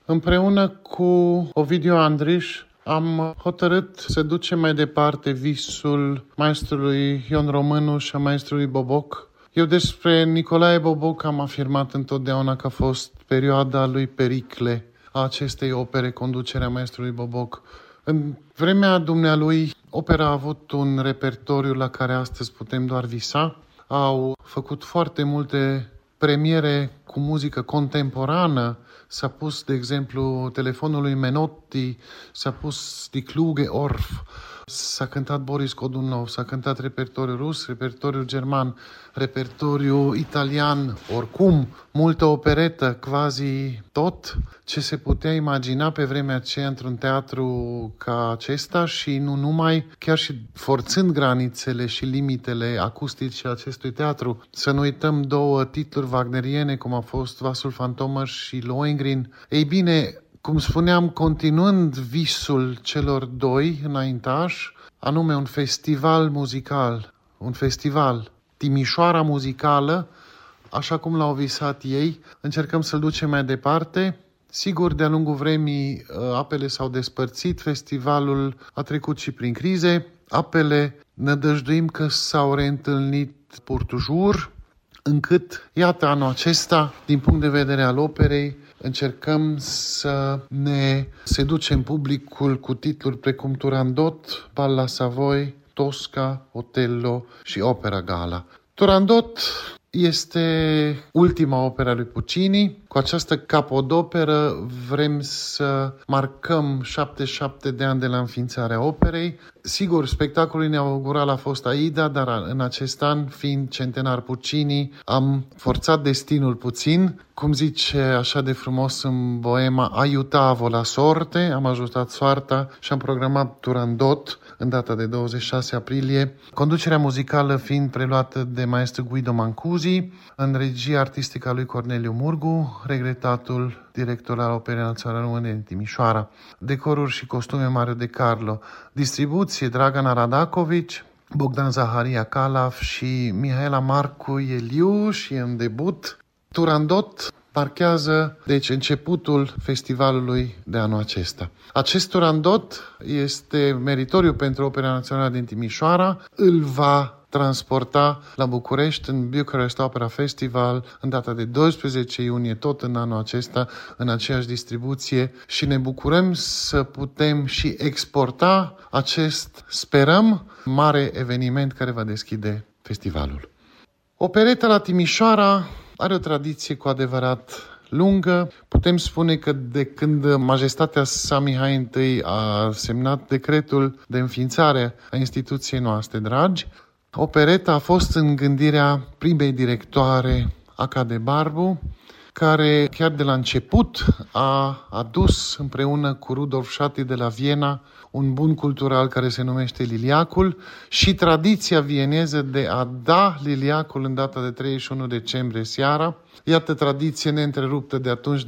Împreună cu Ovidiu Andriș am hotărât să ducem mai departe visul maestrului Ion Românu și a maestrului Boboc. Eu despre Nicolae Boboc am afirmat întotdeauna că a fost perioada lui Pericle a acestei opere, conducerea maestrului Boboc. În vremea dumnealui, opera a avut un repertoriu la care astăzi putem doar visa. Au făcut foarte multe premiere cu muzică contemporană. S-a pus, de exemplu, Telefonul lui Menotti, s-a pus Die Kluge Orff, s-a cântat Boris Godunov, s-a cântat repertoriu rus, repertoriu german, repertoriu italian, oricum, multă operetă, quasi tot ce se putea imagina pe vremea aceea într-un teatru ca acesta și nu numai, chiar și forțând granițele și limitele acustice acestui teatru. Să nu uităm două titluri wagneriene, cum a fost Vasul Fantomă și Lohengrin. Ei bine, cum spuneam, continuând visul celor doi înaintași, anume un festival muzical, un festival Timișoara muzicală, așa cum l-au visat ei, încercăm să-l ducem mai departe. Sigur, de-a lungul vremii apele s-au despărțit, festivalul a trecut și prin crize, apele nădăjduim că s-au reîntâlnit pour toujours, încât, iată, anul acesta, din punct de vedere al operei, încercăm să ne seducem publicul cu titluri precum Turandot, Bal la Savoy, Tosca, Otello și Opera Gala. Turandot este ultima opera lui Puccini. Cu această capodoperă vrem să marcăm 77 de ani de la înființarea operei. Sigur, spectacolul inaugural a fost Aida, dar în acest an, fiind centenar Puccini, am forțat destinul puțin. Cum zice așa de frumos în Boema, aiutavo la sorte, am ajutat soarta și am programat Turandot în data de 26 aprilie, conducerea muzicală fiind preluată de maestru Guido Mancusi, în regia artistică a lui Corneliu Murgu, regretatul director al Operei Naționale Române din Timișoara, decoruri și costume Mario De Carlo, distribuție Dragana Radakovici, Bogdan Zaharia Calaf și Mihaela Marcu Eliu și în debut Turandot marchează, deci, începutul festivalului de anul acesta. Acest Turandot este meritoriu pentru Opera Națională din Timișoara, îl va transporta la București în Bucharest Opera Festival în data de 12 iunie, tot în anul acesta, în aceeași distribuție și ne bucurăm să putem și exporta acest, sperăm, mare eveniment care va deschide festivalul. Opereta la Timișoara are o tradiție cu adevărat lungă. Putem spune că de când Majestatea sa Mihai I a semnat decretul de înființare a instituției noastre dragi, opereta a fost în gândirea primei directoare, Aca de Barbu, care chiar de la început a adus împreună cu Rudolf Schatti de la Viena un bun cultural care se numește Liliacul și tradiția vieneză de a da Liliacul în data de 31 decembrie seara. Iată tradiție neîntreruptă de atunci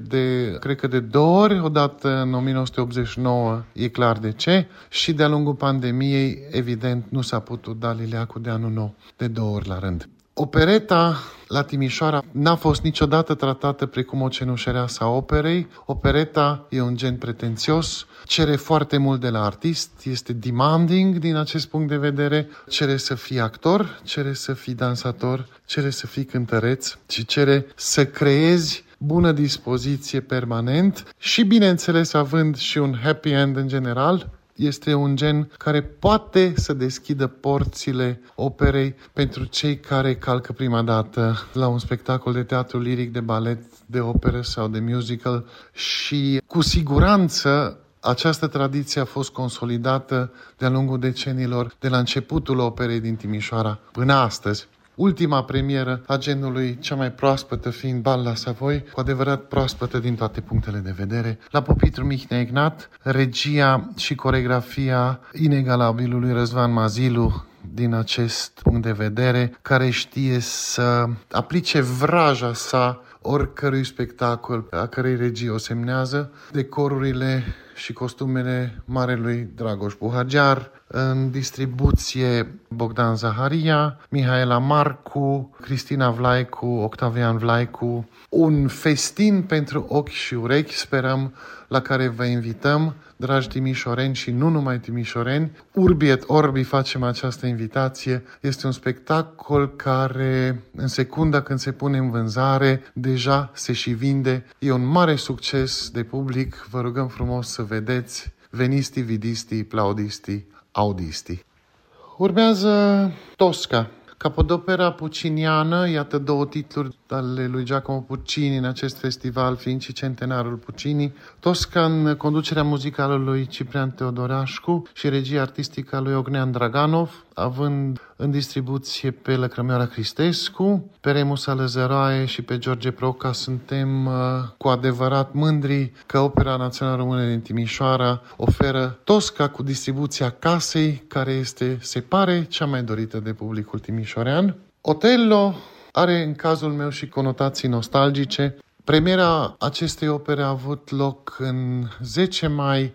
cred că de două ori, odată în 1989, e clar de ce, și de-a lungul pandemiei, evident, nu s-a putut da Liliacul de anul nou de două ori la rând. Opereta la Timișoara n-a fost niciodată tratată precum o cenușăreasă a operei. Opereta e un gen pretențios, cere foarte mult de la artist, este demanding din acest punct de vedere, cere să fii actor, cere să fii dansator, cere să fii cântăreț și cere să creezi bună dispoziție permanent și, bineînțeles, având și un happy end în general. Este un gen care poate să deschidă porțile operei pentru cei care calcă prima dată la un spectacol de teatru liric, de balet, de operă sau de musical și cu siguranță această tradiție a fost consolidată de-a lungul deceniilor de la începutul operei din Timișoara până astăzi. Ultima premieră a genului, cea mai proaspătă fiind Bal la Savoy, cu adevărat proaspătă din toate punctele de vedere. La pupitru Mihnea Ignat, regia și coregrafia inegalabilului Răzvan Mazilu din acest punct de vedere, care știe să aplice vraja sa oricărui spectacol a cărei regie o semnează. Decorurile și costumele marelui Dragoș Buhagiar, în distribuție Bogdan Zaharia, Mihaela Marcu, Cristina Vlaicu, Octavian Vlaicu. Un festin pentru ochi și urechi, sperăm, la care vă invităm, dragi timișoreni și nu numai timișoreni. Urbi et Orbi facem această invitație. Este un spectacol care, în secunda când se pune în vânzare, deja se și vinde. E un mare succes de public. Vă rugăm frumos să vedeți. Venisti, vidisti, plaudisti, audisti. Urmează Tosca, capodopera pucciniană, iată 2 titluri ale lui Giacomo Puccini în acest festival, fiind și centenarul Puccini. Tosca în conducerea muzicală lui Ciprian Teodorașcu și regia artistică a lui Ognean Draganov, având în distribuție pe Lăcrămioara Cristescu, pe Remus Alăzăroaie și pe George Proca. Suntem cu adevărat mândri că Opera Națională Română din Timișoara oferă Tosca cu distribuția casei, care este, se pare, cea mai dorită de publicul timișorean. Otello are în cazul meu și conotații nostalgice. Premiera acestei opere a avut loc în 10 mai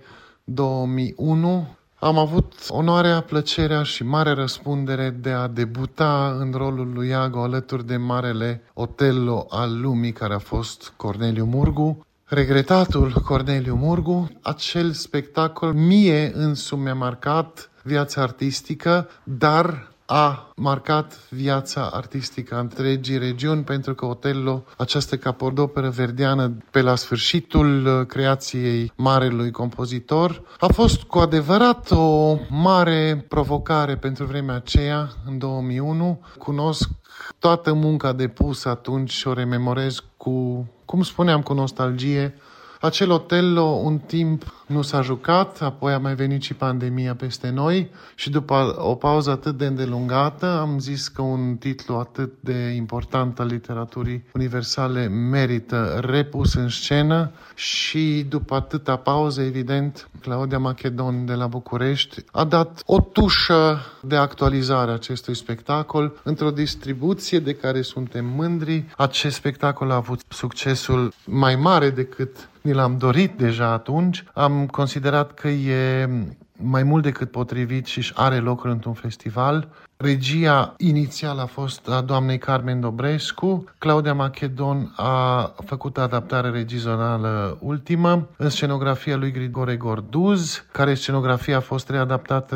2001. Am avut onoarea, plăcerea și mare răspundere de a debuta în rolul lui Iago alături de marele Otello al lumii, care a fost Corneliu Murgu. Regretatul Corneliu Murgu. Acel spectacol mie însumi mi-a marcat viața artistică, dar a marcat viața artistică a întregii regiuni, pentru că Otello, această capodoperă verdeană pe la sfârșitul creației marelui compozitor, a fost cu adevărat o mare provocare pentru vremea aceea, în 2001. Cunosc toată munca depusă atunci și o rememorez cu, cum spuneam, cu nostalgie. Acel Otello un timp nu s-a jucat, apoi a mai venit și pandemia peste noi și după o pauză atât de îndelungată am zis că un titlu atât de important al literaturii universale merită repus în scenă și după atâta pauză, evident, Claudia Macedon de la București a dat o tușă de actualizare a acestui spectacol într-o distribuție de care suntem mândri. Acest spectacol a avut succesul mai mare decât ni l-am dorit deja atunci. Am considerat că e mai mult decât potrivit și are loc într-un festival. Regia inițială a fost a doamnei Carmen Dobrescu. Claudia Macedon a făcut adaptare regizională ultimă în scenografia lui Grigore Gorduz, care scenografia a fost readaptată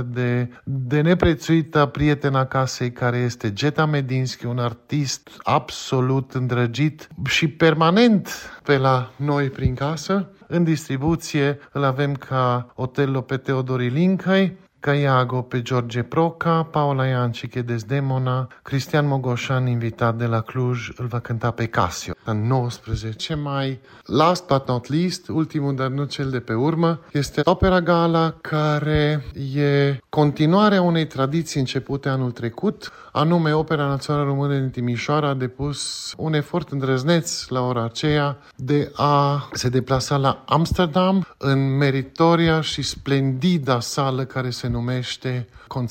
de neprețuita prietena casei, care este Geta Medinski, un artist absolut îndrăgit și permanent pe la noi prin casă. În distribuție îl avem ca Otello pe Teodori Lincăi, ca Iago pe George Proca, Paula Iancic e Desdemona, Cristian Mogoșan, invitat de la Cluj, îl va cânta pe Casio. În 19 mai, last but not least, ultimul, dar nu cel de pe urmă, este Opera Gala, care e continuarea unei tradiții începute anul trecut, anume Opera Națională Română din Timișoara a depus un efort îndrăzneț la ora aceea de a se deplasa la Amsterdam, în meritoria și splendida sală care se numește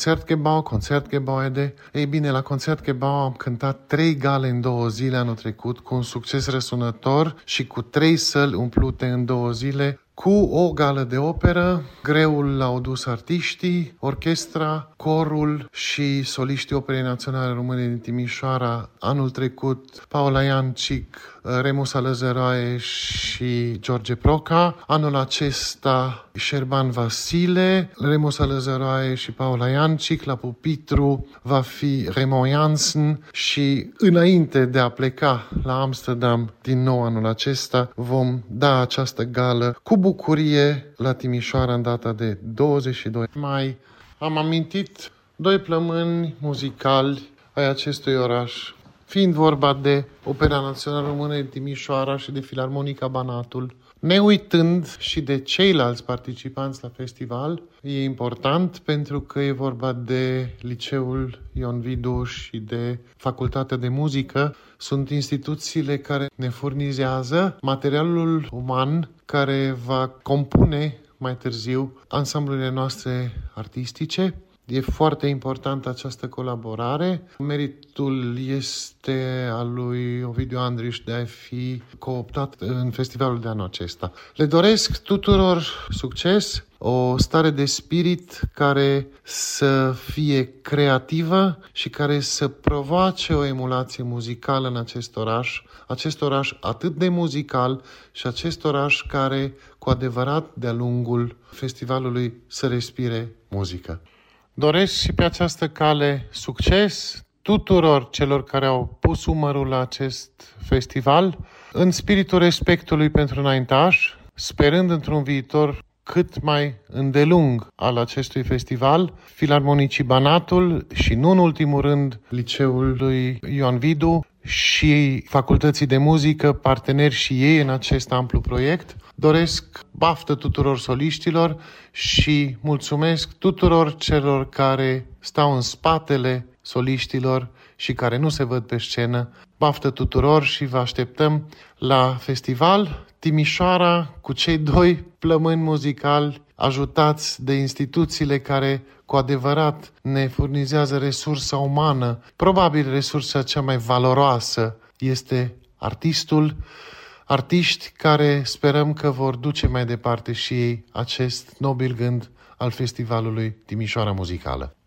Concertgebouw. Ei bine, la Concertgebouw am cântat 3 gale în 2 zile anul trecut, cu un succes răsunător și cu 3 săli umplute în 2 zile, cu o gală de operă. Greul l-au dus artiștii, orchestra, corul și soliștii Operei Naționale Române din Timișoara. Anul trecut, Paula Iancic, Remus Alăzăroaie și George Proca. Anul acesta, Șerban Vasile, Remus Alăzăroaie și Paula Iancic. La pupitru va fi Raymond Janssen și înainte de a pleca la Amsterdam din nou anul acesta, vom da această gală cu bucurie la Timișoara în data de 22 mai. Am amintit 2 plămâni muzicali ai acestui oraș, fiind vorba de Opera Națională Română din Timișoara și de Filarmonica Banatul, ne uitând și de ceilalți participanți la festival. E important pentru că e vorba de Liceul Ion Vidu și de Facultatea de Muzică. Sunt instituțiile care ne furnizează materialul uman care va compune mai târziu ansamblurile noastre artistice. E foarte importantă această colaborare. Meritul este al lui Ovidiu Andriș de a fi cooptat în festivalul de anul acesta. Le doresc tuturor succes, o stare de spirit care să fie creativă și care să provoace o emulație muzicală în acest oraș atât de muzical și acest oraș care cu adevărat de-a lungul festivalului să respire muzică. Doresc și pe această cale succes tuturor celor care au pus umărul la acest festival, în spiritul respectului pentru înaintași, sperând într-un viitor cât mai îndelung al acestui festival, Filarmonicii Banatul și, nu în ultimul rând, Liceul lui Ioan Vidu și Facultății de Muzică, parteneri și ei în acest amplu proiect. Doresc baftă tuturor soliștilor și mulțumesc tuturor celor care stau în spatele soliștilor și care nu se văd pe scenă. Baftă tuturor și vă așteptăm la festival Timișoara cu cei 2 plămâni muzicali ajutați de instituțiile care cu adevărat ne furnizează resursa umană. Probabil resursa cea mai valoroasă este artiști care sperăm că vor duce mai departe și ei acest nobil gând al festivalului Timișoara Muzicală.